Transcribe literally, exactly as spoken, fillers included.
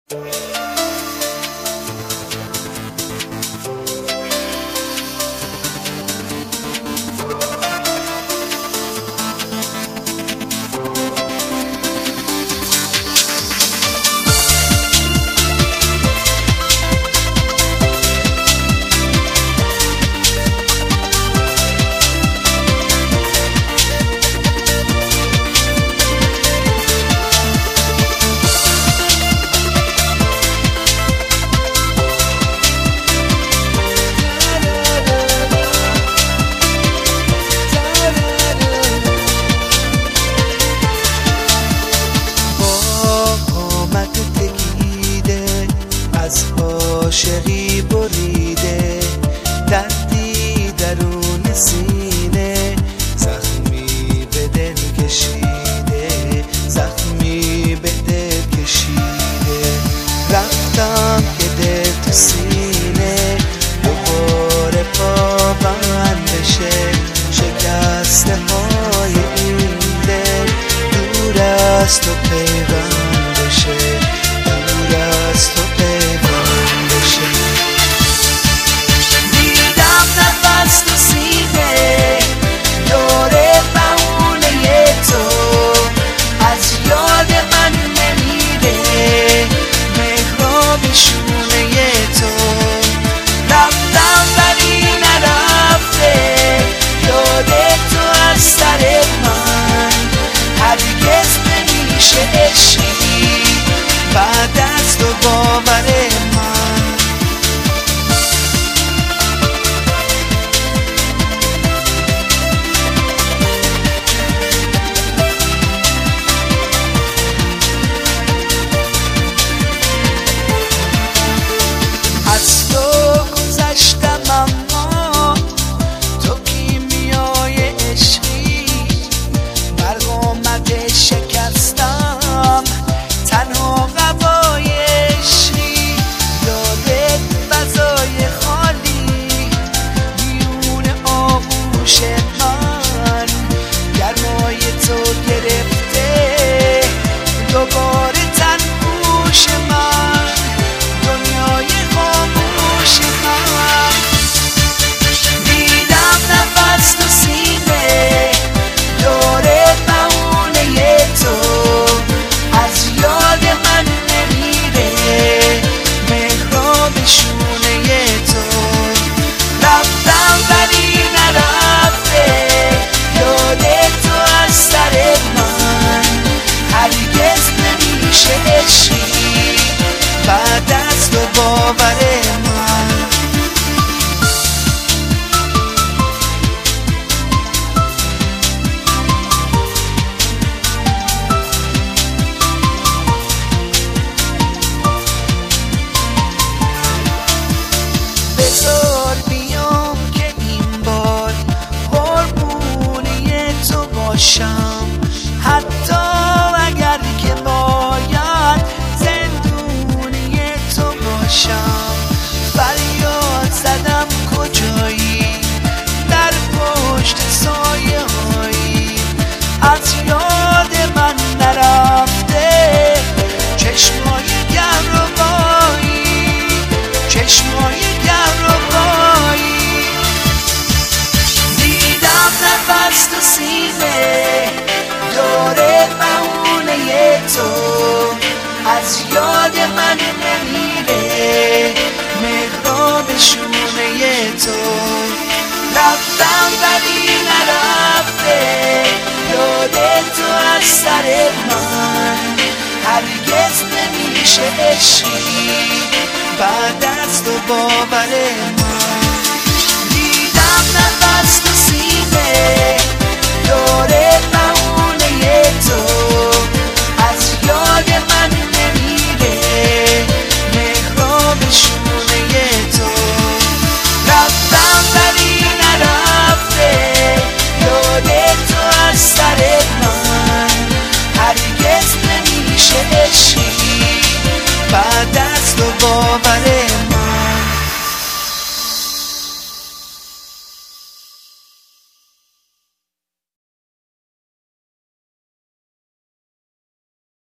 عاشقی بریده، دردی درون سینه، زخمی به دل کشیده، زخمی به دل کشیده. رفتم که دل تو سینه دوباره پابند بشه، شکسته های این دل دور از تو پیوند بشه، دور از تو پیوند بشه. دیدم نفس تو سینه دور بهونه تو، از یاد من نمیره مهراب شونه تو. رفتم ولی نرفته یاد تو از سر من، هرگز نمیشه عشقی بعد از تو باور من. از تو گذشتم اما تو کیمیای عشقی، برق اومده شکستم تنها قوای عشقی. یادت فضای خالی میون آغوش من، گرمای تو گرفته دوباره تن پوش من، دنیای خاموش من. دیدم نفس تو سینه دور بهونه تو، از یاد من نمیره مهراب شونه تو. رفتم ولی نرفته یاد تو از سر من، هرگز نمیشه عشقی بعد از تو باور من. بذار بیام که این بار قربونی تو باشم، حتی اگر که باید زندونی تو باشم. فریاد زدم کجایی در پشت سایه هایی، از یاد من نرفته چشمای گهربایی، چشمای گهربایی. دیدم نفس تو سینه دور بهونه تو، از یاد من نمیره مهراب شونه تو. رفتم ولی نرفته یاد تو از سر من، هرگز نمیشه عشقی بعد از تو باور من. دیدم نفس تو سینه